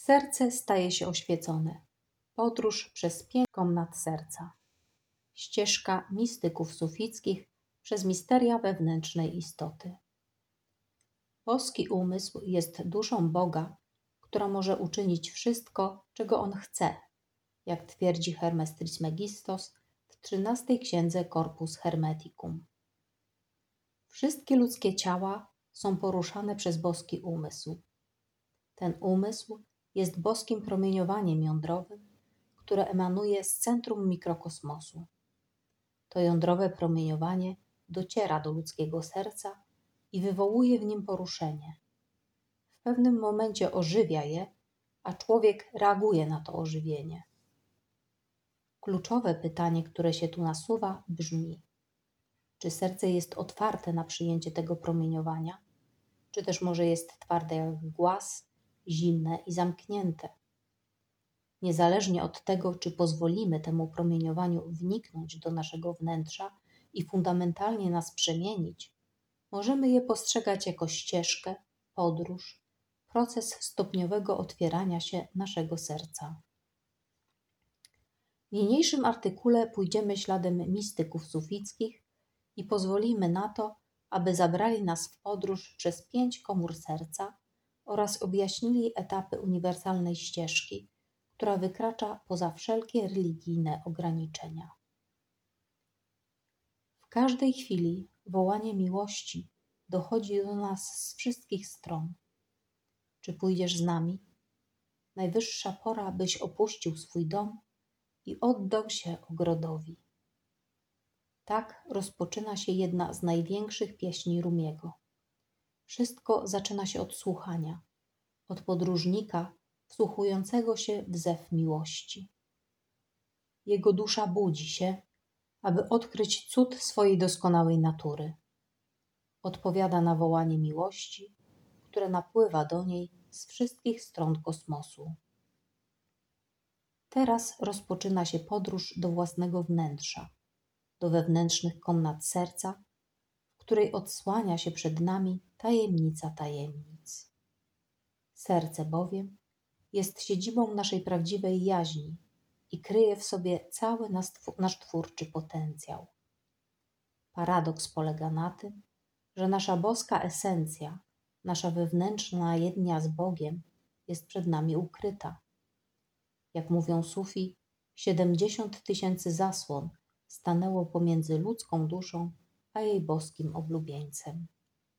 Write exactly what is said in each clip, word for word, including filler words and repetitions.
Serce staje się oświecone. Podróż przez pięć komnat serca. Ścieżka mistyków sufickich przez misteria wewnętrznej istoty. Boski umysł jest duszą Boga, która może uczynić wszystko, czego On chce, jak twierdzi Hermes Trismegistos w trzynastej księdze Corpus Hermeticum. Wszystkie ludzkie ciała są poruszane przez boski umysł. Ten umysł jest boskim promieniowaniem jądrowym, które emanuje z centrum mikrokosmosu. To jądrowe promieniowanie dociera do ludzkiego serca i wywołuje w nim poruszenie. W pewnym momencie ożywia je, a człowiek reaguje na to ożywienie. Kluczowe pytanie, które się tu nasuwa, brzmi: czy serce jest otwarte na przyjęcie tego promieniowania, czy też może jest twarde jak głaz, zimne i zamknięte? Niezależnie od tego, czy pozwolimy temu promieniowaniu wniknąć do naszego wnętrza i fundamentalnie nas przemienić, możemy je postrzegać jako ścieżkę, podróż, proces stopniowego otwierania się naszego serca. W niniejszym artykule pójdziemy śladem mistyków sufickich i pozwolimy na to, aby zabrali nas w podróż przez pięć komór serca oraz objaśnili etapy uniwersalnej ścieżki, która wykracza poza wszelkie religijne ograniczenia. W każdej chwili wołanie miłości dochodzi do nas z wszystkich stron. Czy pójdziesz z nami? Najwyższa pora, byś opuścił swój dom i oddał się ogrodowi. Tak rozpoczyna się jedna z największych pieśni Rumiego. Wszystko zaczyna się od słuchania, od podróżnika wsłuchującego się w zew miłości. Jego dusza budzi się, aby odkryć cud swojej doskonałej natury. Odpowiada na wołanie miłości, które napływa do niej z wszystkich stron kosmosu. Teraz rozpoczyna się podróż do własnego wnętrza, do wewnętrznych komnat serca, w której odsłania się przed nami tajemnica tajemnic. Serce bowiem jest siedzibą naszej prawdziwej jaźni i kryje w sobie cały nasz twórczy potencjał. Paradoks polega na tym, że nasza boska esencja, nasza wewnętrzna jednia z Bogiem jest przed nami ukryta. Jak mówią Sufi, siedemdziesiąt tysięcy zasłon stanęło pomiędzy ludzką duszą a jej boskim oblubieńcem.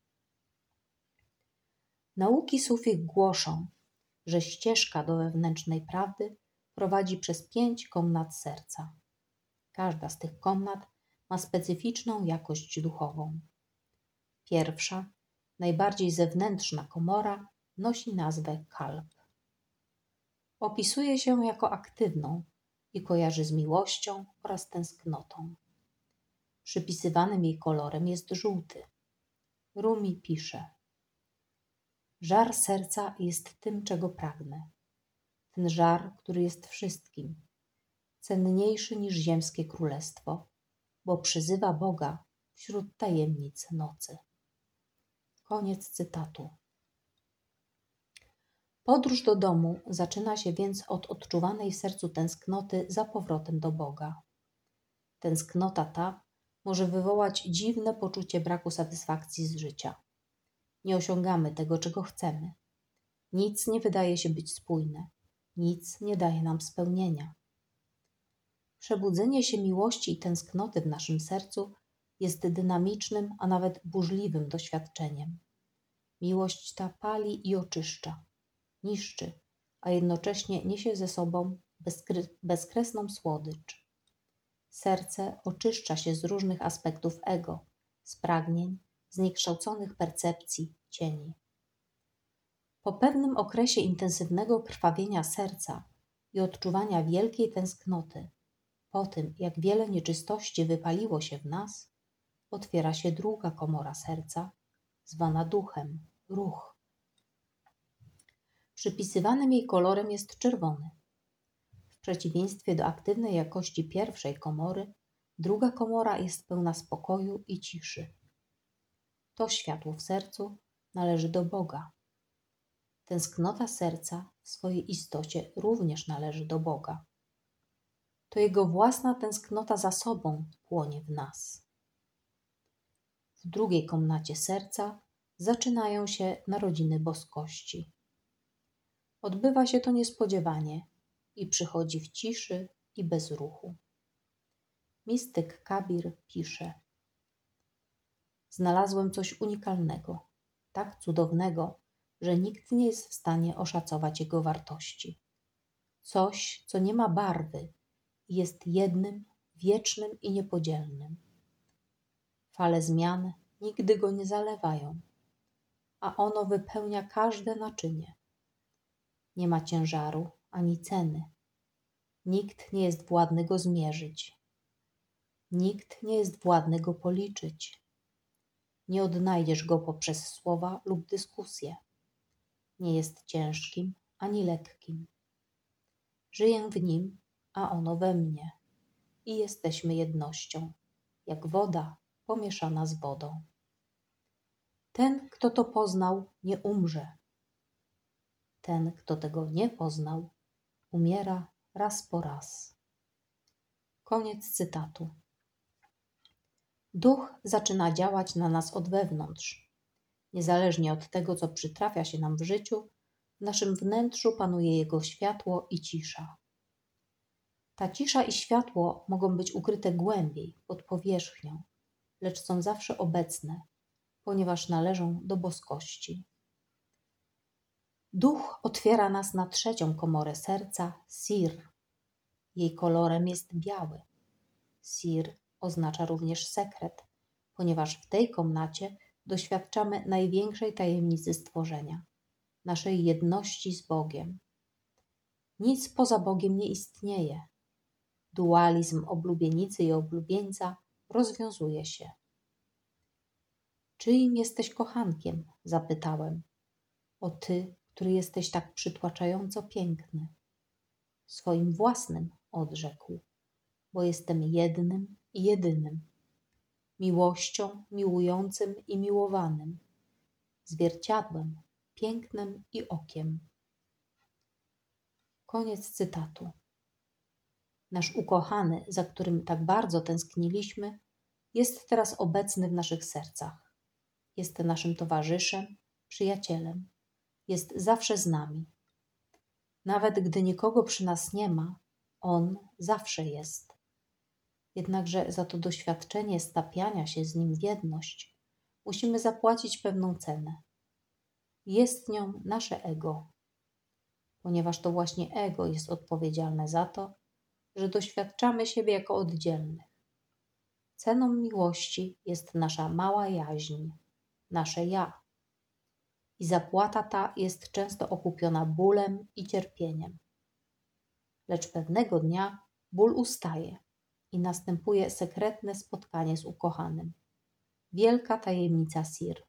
Nauki Sufi głoszą, że ścieżka do wewnętrznej prawdy prowadzi przez pięć komnat serca. Każda z tych komnat ma specyficzną jakość duchową. Pierwsza, najbardziej zewnętrzna komora nosi nazwę kalb. Opisuje się jako aktywną i kojarzy z miłością oraz tęsknotą. Przypisywanym jej kolorem jest żółty. Rumi pisze: żar serca jest tym, czego pragnę. Ten żar, który jest wszystkim, cenniejszy niż ziemskie królestwo, bo przyzywa Boga wśród tajemnic nocy. Koniec cytatu. Podróż do domu zaczyna się więc od odczuwanej w sercu tęsknoty za powrotem do Boga. Tęsknota ta może wywołać dziwne poczucie braku satysfakcji z życia. Nie osiągamy tego, czego chcemy. Nic nie wydaje się być spójne. Nic nie daje nam spełnienia. Przebudzenie się miłości i tęsknoty w naszym sercu jest dynamicznym, a nawet burzliwym doświadczeniem. Miłość ta pali i oczyszcza, niszczy, a jednocześnie niesie ze sobą bezkre- bezkresną słodycz. Serce oczyszcza się z różnych aspektów ego, z pragnień, zniekształconych percepcji, cieni. Po pewnym okresie intensywnego krwawienia serca i odczuwania wielkiej tęsknoty, po tym jak wiele nieczystości wypaliło się w nas, otwiera się druga komora serca, zwana duchem, ruch. Przypisywanym jej kolorem jest czerwony. W przeciwieństwie do aktywnej jakości pierwszej komory, druga komora jest pełna spokoju i ciszy. To światło w sercu należy do Boga. Tęsknota serca w swojej istocie również należy do Boga. To Jego własna tęsknota za sobą płonie w nas. W drugiej komnacie serca zaczynają się narodziny boskości. Odbywa się to niespodziewanie i przychodzi w ciszy i bez ruchu. Mistyk Kabir pisze: znalazłem coś unikalnego, tak cudownego, że nikt nie jest w stanie oszacować jego wartości. Coś, co nie ma barwy i jest jednym, wiecznym i niepodzielnym. Fale zmian nigdy go nie zalewają, a ono wypełnia każde naczynie. Nie ma ciężaru ani ceny. Nikt nie jest władny go zmierzyć. Nikt nie jest władny go policzyć. Nie odnajdziesz go poprzez słowa lub dyskusje. Nie jest ciężkim ani lekkim. Żyję w nim, a ono we mnie i jesteśmy jednością, jak woda pomieszana z wodą. Ten, kto to poznał, nie umrze. Ten, kto tego nie poznał, umiera raz po raz. Koniec cytatu. Duch zaczyna działać na nas od wewnątrz. Niezależnie od tego, co przytrafia się nam w życiu, w naszym wnętrzu panuje Jego światło i cisza. Ta cisza i światło mogą być ukryte głębiej, pod powierzchnią, lecz są zawsze obecne, ponieważ należą do boskości. Duch otwiera nas na trzecią komorę serca, sir. Jej kolorem jest biały. Sir oznacza również sekret, ponieważ w tej komnacie doświadczamy największej tajemnicy stworzenia, naszej jedności z Bogiem. Nic poza Bogiem nie istnieje. Dualizm oblubienicy i oblubieńca rozwiązuje się. Czyim jesteś kochankiem? Zapytałem. O ty, który jesteś tak przytłaczająco piękny. Swoim własnym, odrzekł, bo jestem jednym i jedynym. Miłością, miłującym i miłowanym. Zwierciadłem, pięknem i okiem. Koniec cytatu. Nasz ukochany, za którym tak bardzo tęskniliśmy, jest teraz obecny w naszych sercach. Jest naszym towarzyszem, przyjacielem. Jest zawsze z nami. Nawet gdy nikogo przy nas nie ma, On zawsze jest. Jednakże za to doświadczenie stapiania się z Nim w jedność musimy zapłacić pewną cenę. Jest nią nasze ego, ponieważ to właśnie ego jest odpowiedzialne za to, że doświadczamy siebie jako oddzielnych. Ceną miłości jest nasza mała jaźń, nasze ja. I zapłata ta jest często okupiona bólem i cierpieniem. Lecz pewnego dnia ból ustaje i następuje sekretne spotkanie z ukochanym. Wielka tajemnica sir.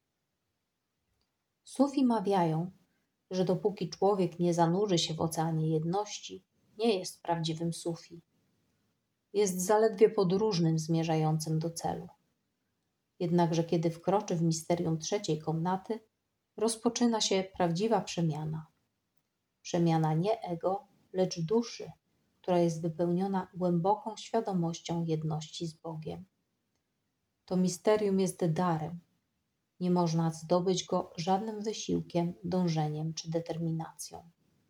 Sufi mawiają, że dopóki człowiek nie zanurzy się w oceanie jedności, nie jest prawdziwym sufi. Jest zaledwie podróżnym zmierzającym do celu. Jednakże kiedy wkroczy w misterium trzeciej komnaty, rozpoczyna się prawdziwa przemiana. Przemiana nie ego, lecz duszy, która jest wypełniona głęboką świadomością jedności z Bogiem. To misterium jest darem. Nie można zdobyć go żadnym wysiłkiem, dążeniem czy determinacją.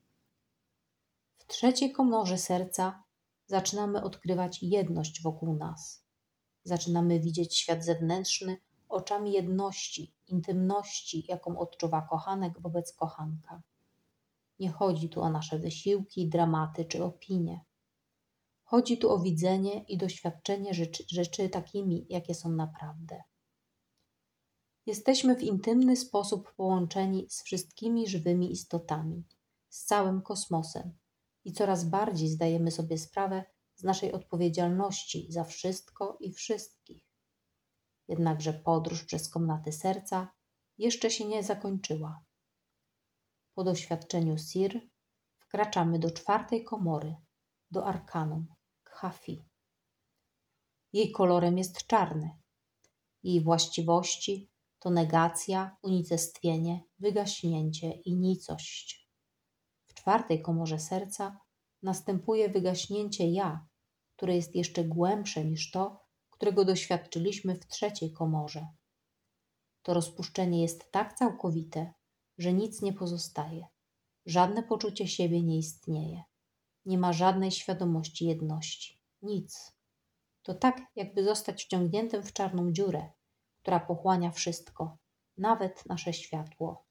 W trzeciej komorze serca zaczynamy odkrywać jedność wokół nas. Zaczynamy widzieć świat zewnętrzny oczami jedności, intymności, jaką odczuwa kochanek wobec kochanka. Nie chodzi tu o nasze wysiłki, dramaty czy opinie. Chodzi tu o widzenie i doświadczenie rzeczy, rzeczy takimi, jakie są naprawdę. Jesteśmy w intymny sposób połączeni z wszystkimi żywymi istotami, z całym kosmosem i coraz bardziej zdajemy sobie sprawę z naszej odpowiedzialności za wszystko i wszystkich. Jednakże podróż przez komnaty serca jeszcze się nie zakończyła. Po doświadczeniu sir wkraczamy do czwartej komory, do arkanum, khafi. Jej kolorem jest czarny. Jej właściwości to negacja, unicestwienie, wygaśnięcie i nicość. czwartej komorze serca następuje wygaśnięcie ja, które jest jeszcze głębsze niż to, którego doświadczyliśmy w trzeciej komorze. To rozpuszczenie jest tak całkowite, że nic nie pozostaje. Żadne poczucie siebie nie istnieje. Nie ma żadnej świadomości jedności. Nic. To tak, jakby zostać wciągniętym w czarną dziurę, która pochłania wszystko, nawet nasze światło.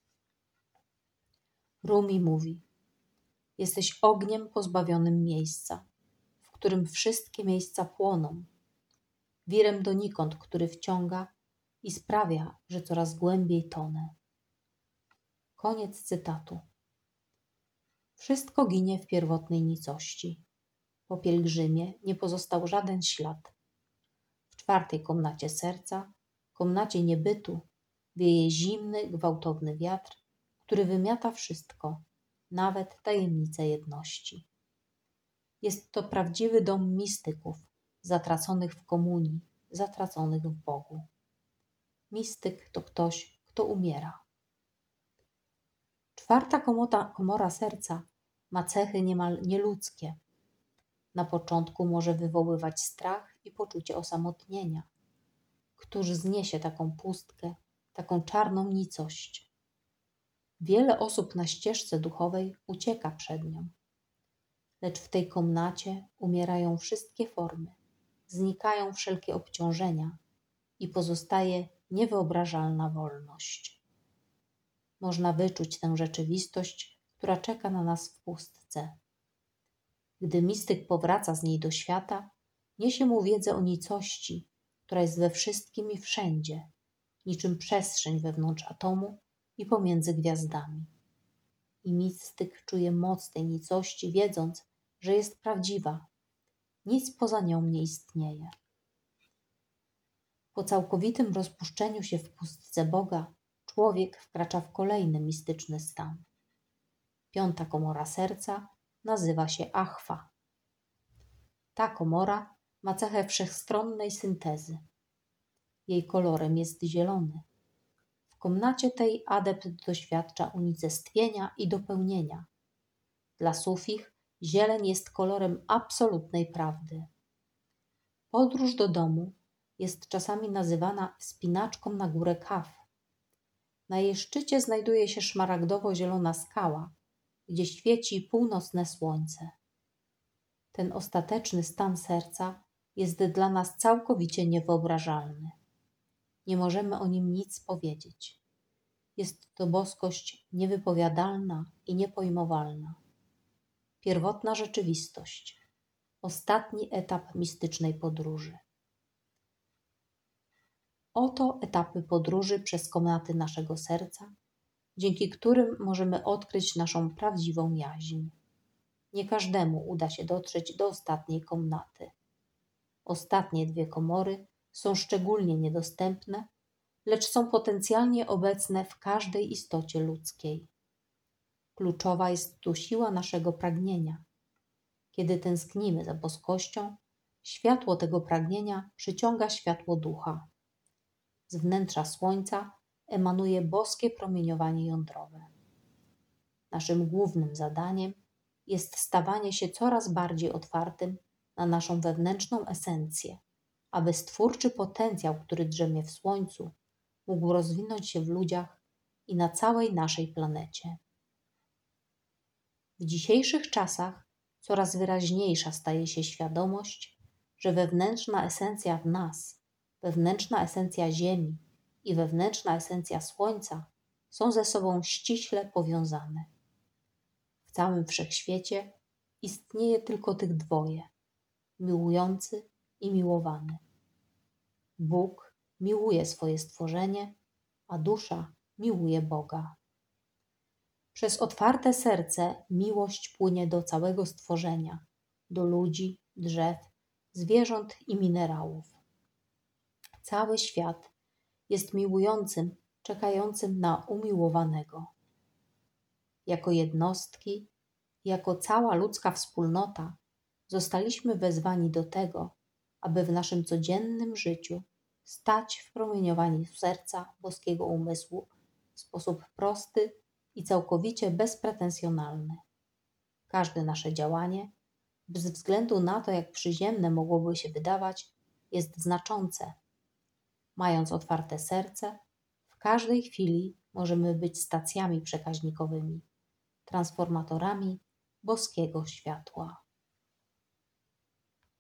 Rumi mówi: jesteś ogniem pozbawionym miejsca, w którym wszystkie miejsca płoną. Wirem donikąd, który wciąga i sprawia, że coraz głębiej tonę. Koniec cytatu. Wszystko ginie w pierwotnej nicości. Po pielgrzymie nie pozostał żaden ślad. W czwartej komnacie serca, komnacie niebytu, wieje zimny, gwałtowny wiatr, który wymiata wszystko, nawet tajemnice jedności. Jest to prawdziwy dom mistyków, zatraconych w komunii, zatraconych w Bogu. Mistyk to ktoś, kto umiera. Czwarta komota, komora serca ma cechy niemal nieludzkie. Na początku może wywoływać strach i poczucie osamotnienia. Któż zniesie taką pustkę, taką czarną nicość? Wiele osób na ścieżce duchowej ucieka przed nią. Lecz w tej komnacie umierają wszystkie formy, znikają wszelkie obciążenia i pozostaje niewyobrażalna wolność. Można wyczuć tę rzeczywistość, która czeka na nas w pustce. Gdy mistyk powraca z niej do świata, niesie mu wiedzę o nicości, która jest we wszystkim i wszędzie, niczym przestrzeń wewnątrz atomu i pomiędzy gwiazdami. I mistyk czuje moc tej nicości, wiedząc, że jest prawdziwa. Nic poza nią nie istnieje. Po całkowitym rozpuszczeniu się w pustce Boga, człowiek wkracza w kolejny mistyczny stan. Piąta komora serca nazywa się Achwa. Ta komora ma cechę wszechstronnej syntezy. Jej kolorem jest zielony. W komnacie tej adept doświadcza unicestwienia i dopełnienia. Dla sufich zieleń jest kolorem absolutnej prawdy. Podróż do domu jest czasami nazywana wspinaczką na górę Kaf. Na jej szczycie znajduje się szmaragdowo-zielona skała, gdzie świeci północne słońce. Ten ostateczny stan serca jest dla nas całkowicie niewyobrażalny. Nie możemy o nim nic powiedzieć. Jest to boskość niewypowiadalna i niepojmowalna. Pierwotna rzeczywistość. Ostatni etap mistycznej podróży. Oto etapy podróży przez komnaty naszego serca, dzięki którym możemy odkryć naszą prawdziwą jaźń. Nie każdemu uda się dotrzeć do ostatniej komnaty. Ostatnie dwie komory są szczególnie niedostępne, lecz są potencjalnie obecne w każdej istocie ludzkiej. Kluczowa jest tu siła naszego pragnienia. Kiedy tęsknimy za boskością, światło tego pragnienia przyciąga światło ducha. Z wnętrza słońca emanuje boskie promieniowanie jądrowe. Naszym głównym zadaniem jest stawanie się coraz bardziej otwartym na naszą wewnętrzną esencję, aby stwórczy potencjał, który drzemie w słońcu, mógł rozwinąć się w ludziach i na całej naszej planecie. W dzisiejszych czasach coraz wyraźniejsza staje się świadomość, że wewnętrzna esencja w nas, wewnętrzna esencja Ziemi i wewnętrzna esencja Słońca są ze sobą ściśle powiązane. W całym wszechświecie istnieje tylko tych dwoje, miłujący i miłowany. Bóg miłuje swoje stworzenie, a dusza miłuje Boga. Przez otwarte serce miłość płynie do całego stworzenia, do ludzi, drzew, zwierząt i minerałów. Cały świat jest miłującym, czekającym na umiłowanego. Jako jednostki, jako cała ludzka wspólnota zostaliśmy wezwani do tego, aby w naszym codziennym życiu stać w promieniowaniu serca boskiego umysłu w sposób prosty i całkowicie bezpretensjonalny. Każde nasze działanie, bez względu na to, jak przyziemne mogłoby się wydawać, jest znaczące. Mając otwarte serce, w każdej chwili możemy być stacjami przekaźnikowymi, transformatorami boskiego światła.